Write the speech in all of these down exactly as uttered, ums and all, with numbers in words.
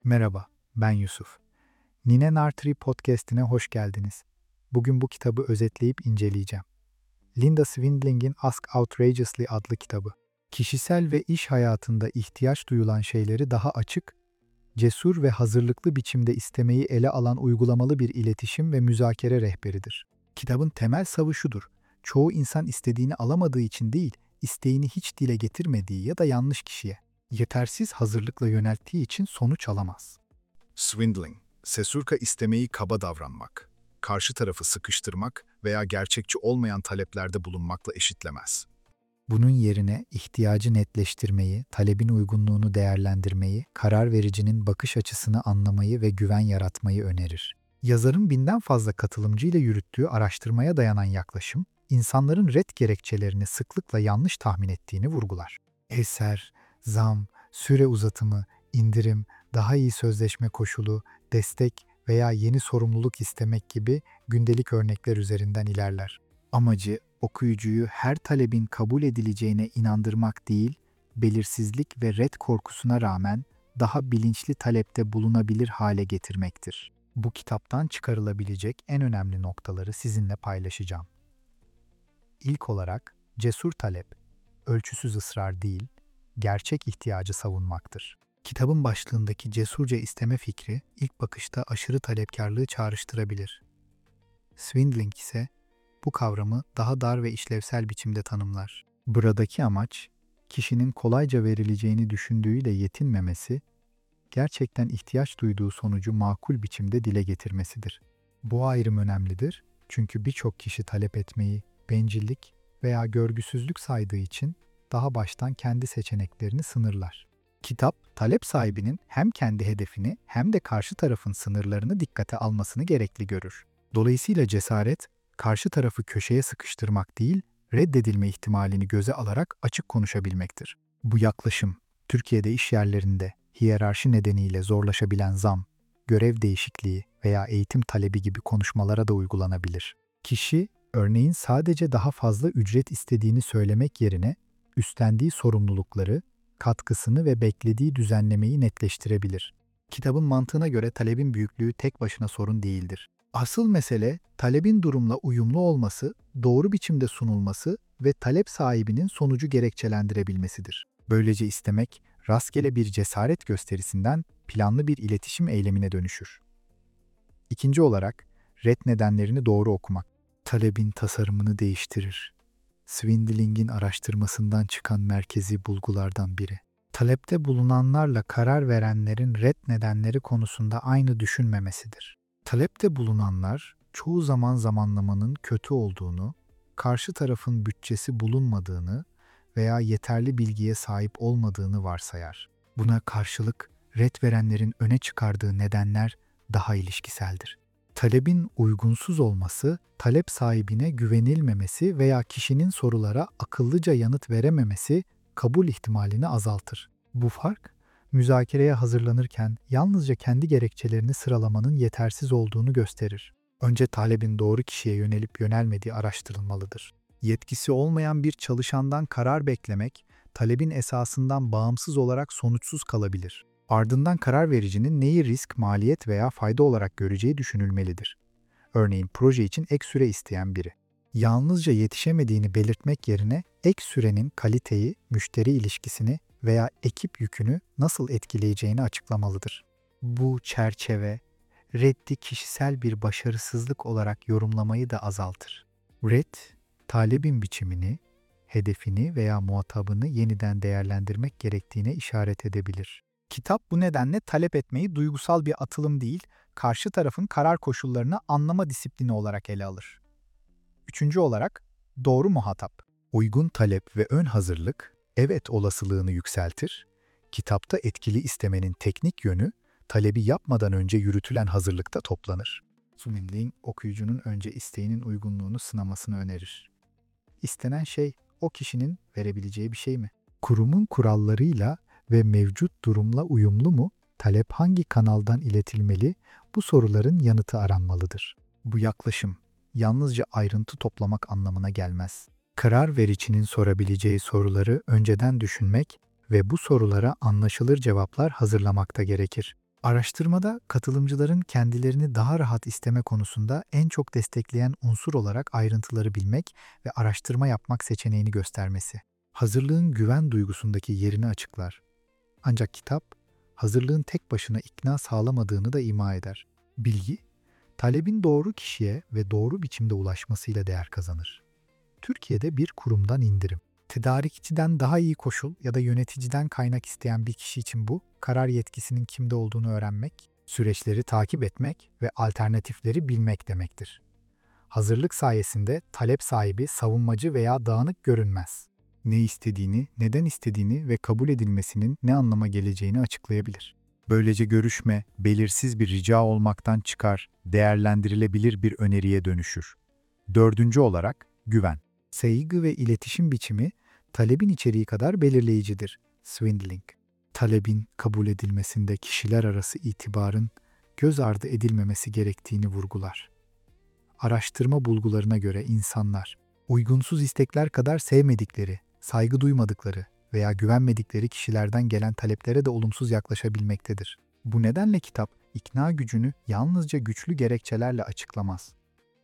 Merhaba, ben Yusuf. Nine Nartri Podcast'ine hoş geldiniz. Bugün bu kitabı özetleyip inceleyeceğim. Linda Swindling'in Ask Outrageously adlı kitabı. Kişisel ve iş hayatında ihtiyaç duyulan şeyleri daha açık, cesur ve hazırlıklı biçimde istemeyi ele alan uygulamalı bir iletişim ve müzakere rehberidir. Kitabın temel savı şudur: çoğu insan istediğini alamadığı için değil, isteğini hiç dile getirmediği ya da yanlış kişiye, yetersiz hazırlıkla yönelttiği için sonuç alamaz. Swindling, sesurka istemeyi kaba davranmak, karşı tarafı sıkıştırmak veya gerçekçi olmayan taleplerde bulunmakla eşitlemez. Bunun yerine ihtiyacı netleştirmeyi, talebin uygunluğunu değerlendirmeyi, karar vericinin bakış açısını anlamayı ve güven yaratmayı önerir. Yazarın binden fazla katılımcıyla yürüttüğü araştırmaya dayanan yaklaşım, insanların ret gerekçelerini sıklıkla yanlış tahmin ettiğini vurgular. Eser, zam, süre uzatımı, indirim, daha iyi sözleşme koşulu, destek veya yeni sorumluluk istemek gibi gündelik örnekler üzerinden ilerler. Amacı, okuyucuyu her talebin kabul edileceğine inandırmak değil, belirsizlik ve ret korkusuna rağmen daha bilinçli talepte bulunabilir hale getirmektir. Bu kitaptan çıkarılabilecek en önemli noktaları sizinle paylaşacağım. İlk olarak, cesur talep, ölçüsüz ısrar değil, gerçek ihtiyacı savunmaktır. Kitabın başlığındaki cesurca isteme fikri ilk bakışta aşırı talepkarlığı çağrıştırabilir. Swindling ise bu kavramı daha dar ve işlevsel biçimde tanımlar. Buradaki amaç, kişinin kolayca verileceğini düşündüğüyle yetinmemesi, gerçekten ihtiyaç duyduğu sonucu makul biçimde dile getirmesidir. Bu ayrım önemlidir çünkü birçok kişi talep etmeyi bencillik veya görgüsüzlük saydığı için daha baştan kendi seçeneklerini sınırlar. Kitap, talep sahibinin hem kendi hedefini hem de karşı tarafın sınırlarını dikkate almasını gerekli görür. Dolayısıyla cesaret, karşı tarafı köşeye sıkıştırmak değil, reddedilme ihtimalini göze alarak açık konuşabilmektir. Bu yaklaşım, Türkiye'de iş yerlerinde hiyerarşi nedeniyle zorlaşabilen zam, görev değişikliği veya eğitim talebi gibi konuşmalara da uygulanabilir. Kişi, örneğin sadece daha fazla ücret istediğini söylemek yerine, üstlendiği sorumlulukları, katkısını ve beklediği düzenlemeyi netleştirebilir. Kitabın mantığına göre talebin büyüklüğü tek başına sorun değildir. Asıl mesele, talebin durumla uyumlu olması, doğru biçimde sunulması ve talep sahibinin sonucu gerekçelendirebilmesidir. Böylece istemek, rastgele bir cesaret gösterisinden planlı bir iletişim eylemine dönüşür. İkinci olarak, ret nedenlerini doğru okumak. Talebin tasarımını değiştirir. Swindling'in araştırmasından çıkan merkezi bulgulardan biri. Talepte bulunanlarla karar verenlerin ret nedenleri konusunda aynı düşünmemesidir. Talepte bulunanlar, çoğu zaman zamanlamanın kötü olduğunu, karşı tarafın bütçesi bulunmadığını veya yeterli bilgiye sahip olmadığını varsayar. Buna karşılık, ret verenlerin öne çıkardığı nedenler daha ilişkiseldir. Talebin uygunsuz olması, talep sahibine güvenilmemesi veya kişinin sorulara akıllıca yanıt verememesi kabul ihtimalini azaltır. Bu fark, müzakereye hazırlanırken yalnızca kendi gerekçelerini sıralamanın yetersiz olduğunu gösterir. Önce talebin doğru kişiye yönelip yönelmediği araştırılmalıdır. Yetkisi olmayan bir çalışandan karar beklemek, talebin esasından bağımsız olarak sonuçsuz kalabilir. Ardından karar vericinin neyi risk, maliyet veya fayda olarak göreceği düşünülmelidir. Örneğin proje için ek süre isteyen biri. Yalnızca yetişemediğini belirtmek yerine ek sürenin kaliteyi, müşteri ilişkisini veya ekip yükünü nasıl etkileyeceğini açıklamalıdır. Bu çerçeve, reddi kişisel bir başarısızlık olarak yorumlamayı da azaltır. Red, talebin biçimini, hedefini veya muhatabını yeniden değerlendirmek gerektiğine işaret edebilir. Kitap bu nedenle talep etmeyi duygusal bir atılım değil, karşı tarafın karar koşullarını anlama disiplini olarak ele alır. Üçüncü olarak, doğru muhatap. Uygun talep ve ön hazırlık, evet olasılığını yükseltir. Kitapta etkili istemenin teknik yönü, talebi yapmadan önce yürütülen hazırlıkta toplanır. Swindling, okuyucunun önce isteğinin uygunluğunu sınamasını önerir. İstenen şey, o kişinin verebileceği bir şey mi? Kurumun kurallarıyla ve mevcut durumla uyumlu mu? Talep hangi kanaldan iletilmeli? Bu soruların yanıtı aranmalıdır. Bu yaklaşım, yalnızca ayrıntı toplamak anlamına gelmez. Karar vericinin sorabileceği soruları önceden düşünmek ve bu sorulara anlaşılır cevaplar hazırlamakta gerekir. Araştırmada katılımcıların kendilerini daha rahat isteme konusunda en çok destekleyen unsur olarak ayrıntıları bilmek ve araştırma yapmak seçeneğini göstermesi. Hazırlığın güven duygusundaki yerini açıklar. Ancak kitap, hazırlığın tek başına ikna sağlamadığını da ima eder. Bilgi, talebin doğru kişiye ve doğru biçimde ulaşmasıyla değer kazanır. Türkiye'de bir kurumdan indirim, tedarikçiden daha iyi koşul ya da yöneticiden kaynak isteyen bir kişi için bu, karar yetkisinin kimde olduğunu öğrenmek, süreçleri takip etmek ve alternatifleri bilmek demektir. Hazırlık sayesinde talep sahibi savunmacı veya dağınık görünmez. Ne istediğini, neden istediğini ve kabul edilmesinin ne anlama geleceğini açıklayabilir. Böylece görüşme, belirsiz bir rica olmaktan çıkar, değerlendirilebilir bir öneriye dönüşür. Dördüncü olarak, güven. Saygı ve iletişim biçimi, talebin içeriği kadar belirleyicidir. Swindling. Talebin kabul edilmesinde kişiler arası itibarın göz ardı edilmemesi gerektiğini vurgular. Araştırma bulgularına göre insanlar, uygunsuz istekler kadar sevmedikleri, saygı duymadıkları veya güvenmedikleri kişilerden gelen taleplere de olumsuz yaklaşabilmektedir. Bu nedenle kitap, ikna gücünü yalnızca güçlü gerekçelerle açıklamaz.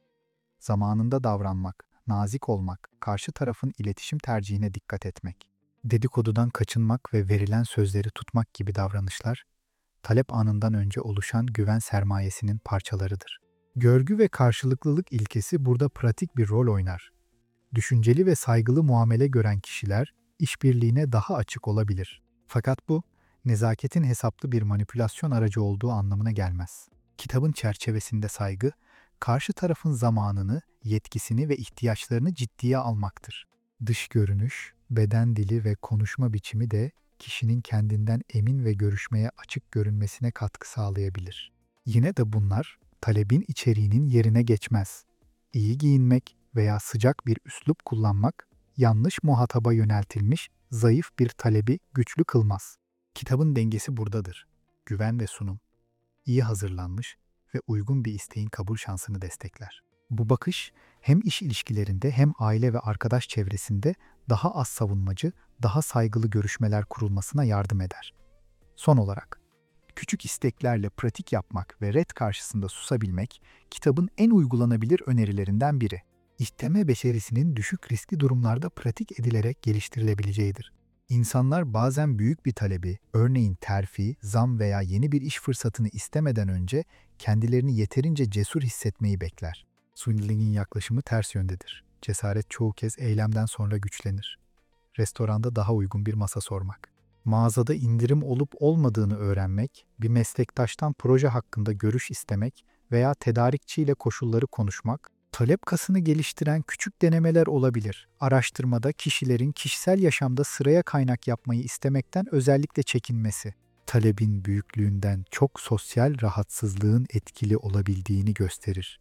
Zamanında davranmak, nazik olmak, karşı tarafın iletişim tercihine dikkat etmek, dedikodudan kaçınmak ve verilen sözleri tutmak gibi davranışlar, talep anından önce oluşan güven sermayesinin parçalarıdır. Görgü ve karşılıklılık ilkesi burada pratik bir rol oynar. Düşünceli ve saygılı muamele gören kişiler işbirliğine daha açık olabilir. Fakat bu, nezaketin hesaplı bir manipülasyon aracı olduğu anlamına gelmez. Kitabın çerçevesinde saygı, karşı tarafın zamanını, yetkisini ve ihtiyaçlarını ciddiye almaktır. Dış görünüş, beden dili ve konuşma biçimi de kişinin kendinden emin ve görüşmeye açık görünmesine katkı sağlayabilir. Yine de bunlar, talebin içeriğinin yerine geçmez. İyi giyinmek veya sıcak bir üslup kullanmak, yanlış muhataba yöneltilmiş, zayıf bir talebi güçlü kılmaz. Kitabın dengesi buradadır. Güven ve sunum, iyi hazırlanmış ve uygun bir isteğin kabul şansını destekler. Bu bakış, hem iş ilişkilerinde hem aile ve arkadaş çevresinde daha az savunmacı, daha saygılı görüşmeler kurulmasına yardım eder. Son olarak, küçük isteklerle pratik yapmak ve red karşısında susabilmek, kitabın en uygulanabilir önerilerinden biri. İsteme becerisinin düşük riskli durumlarda pratik edilerek geliştirilebileceğidir. İnsanlar bazen büyük bir talebi, örneğin terfi, zam veya yeni bir iş fırsatını istemeden önce kendilerini yeterince cesur hissetmeyi bekler. Swindling'in yaklaşımı ters yöndedir. Cesaret çoğu kez eylemden sonra güçlenir. Restoranda daha uygun bir masa sormak, mağazada indirim olup olmadığını öğrenmek, bir meslektaştan proje hakkında görüş istemek veya tedarikçiyle koşulları konuşmak, talep kasını geliştiren küçük denemeler olabilir. Araştırmada kişilerin kişisel yaşamda sıraya kaynak yapmayı istemekten özellikle çekinmesi, talebin büyüklüğünden çok sosyal rahatsızlığın etkili olabildiğini gösterir.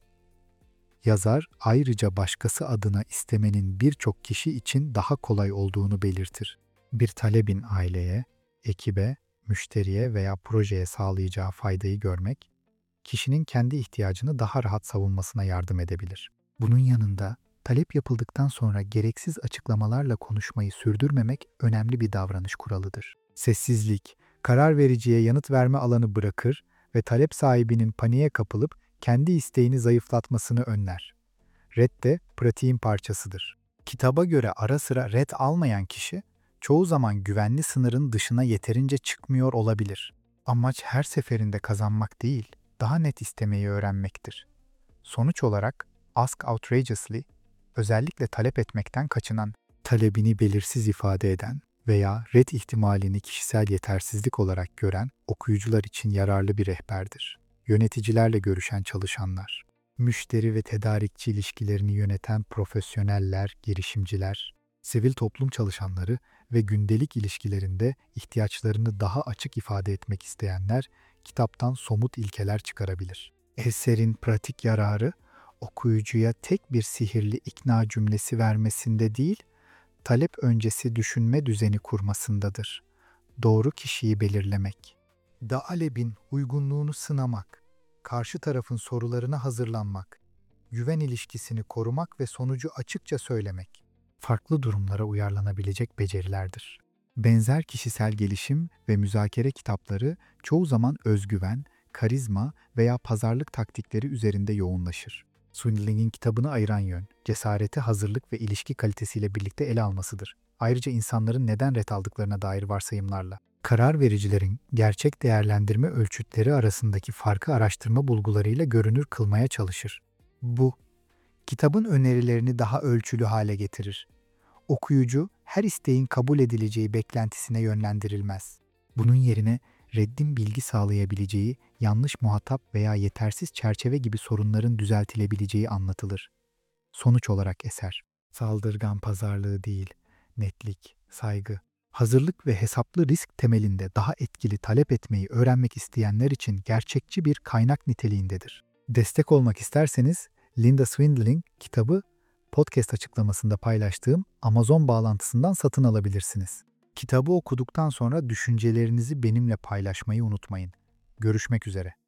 Yazar ayrıca başkası adına istemenin birçok kişi için daha kolay olduğunu belirtir. Bir talebin aileye, ekibe, müşteriye veya projeye sağlayacağı faydayı görmek, kişinin kendi ihtiyacını daha rahat savunmasına yardım edebilir. Bunun yanında talep yapıldıktan sonra gereksiz açıklamalarla konuşmayı sürdürmemek önemli bir davranış kuralıdır. Sessizlik, karar vericiye yanıt verme alanı bırakır ve talep sahibinin paniğe kapılıp kendi isteğini zayıflatmasını önler. Red de pratiğin parçasıdır. Kitaba göre ara sıra red almayan kişi, çoğu zaman güvenli sınırın dışına yeterince çıkmıyor olabilir. Amaç her seferinde kazanmak değil, daha net istemeyi öğrenmektir. Sonuç olarak, ask outrageously, özellikle talep etmekten kaçınan, talebini belirsiz ifade eden veya red ihtimalini kişisel yetersizlik olarak gören okuyucular için yararlı bir rehberdir. Yöneticilerle görüşen çalışanlar, müşteri ve tedarikçi ilişkilerini yöneten profesyoneller, girişimciler, sivil toplum çalışanları ve gündelik ilişkilerinde ihtiyaçlarını daha açık ifade etmek isteyenler kitaptan somut ilkeler çıkarabilir. Eserin pratik yararı, okuyucuya tek bir sihirli ikna cümlesi vermesinde değil, talep öncesi düşünme düzeni kurmasındadır. Doğru kişiyi belirlemek, talebin uygunluğunu sınamak, karşı tarafın sorularına hazırlanmak, güven ilişkisini korumak ve sonucu açıkça söylemek, farklı durumlara uyarlanabilecek becerilerdir. Benzer kişisel gelişim ve müzakere kitapları çoğu zaman özgüven, karizma veya pazarlık taktikleri üzerinde yoğunlaşır. Swindling'in kitabını ayıran yön, cesareti, hazırlık ve ilişki kalitesiyle birlikte ele almasıdır. Ayrıca insanların neden ret aldıklarına dair varsayımlarla. Karar vericilerin gerçek değerlendirme ölçütleri arasındaki farkı araştırma bulgularıyla görünür kılmaya çalışır. Bu, kitabın önerilerini daha ölçülü hale getirir. Okuyucu her isteğin kabul edileceği beklentisine yönlendirilmez. Bunun yerine reddin bilgi sağlayabileceği, yanlış muhatap veya yetersiz çerçeve gibi sorunların düzeltilebileceği anlatılır. Sonuç olarak eser, saldırgan pazarlığı değil, netlik, saygı, hazırlık ve hesaplı risk temelinde daha etkili talep etmeyi öğrenmek isteyenler için gerçekçi bir kaynak niteliğindedir. Destek olmak isterseniz Linda Swindling kitabı podcast açıklamasında paylaştığım Amazon bağlantısından satın alabilirsiniz. Kitabı okuduktan sonra düşüncelerinizi benimle paylaşmayı unutmayın. Görüşmek üzere.